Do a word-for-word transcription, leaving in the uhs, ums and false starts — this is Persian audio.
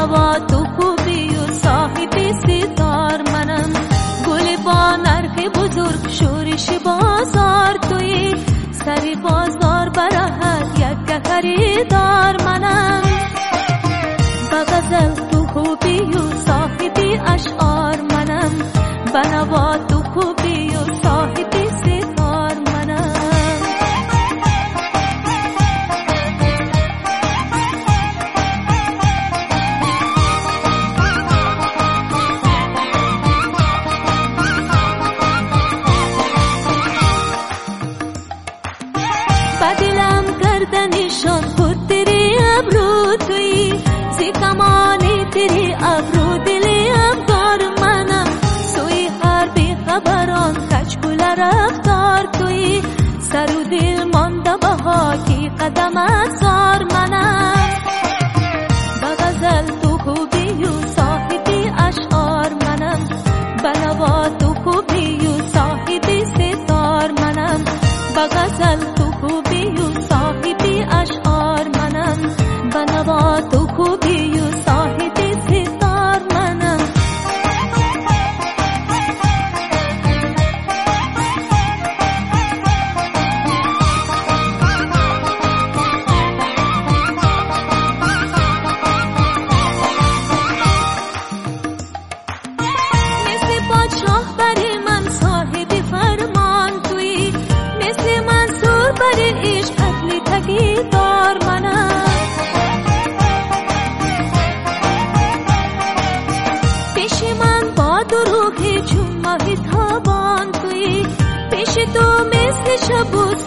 بنوا تو خوبی و صاحبی ستار منم، گل با نرخ بزرگ شورش بازار توی، سری بازار برهد یک خریدار منم. با غزل تو خوبی و صاحبی اشعار منم، بنوا تو خوبی و صاحبی ستار منم. بدلم کردنشان خود تیری ابرو توی، زی کمانی تیری ابرو دلی ابدار منم، سوی هر بی خبران کچکول رفتار توی، سر و دل مانده بها کی قدمت زار منم. با غزل تو خوبی و صاحبی اشعار منم، بنوا تو خوبی و صاحبی ستار منم. با غزل تو خوبی و صاحبی اشعار منم، بنوا تو خوبی و صاحبی ستار منم. مثل پادشاه بری من صاحبی فرمان توی، مثل منصور بری عشق اهل تگی دار منم. پیش من با دروغی چون ماهی تابان توی، پیش تو مثل شب و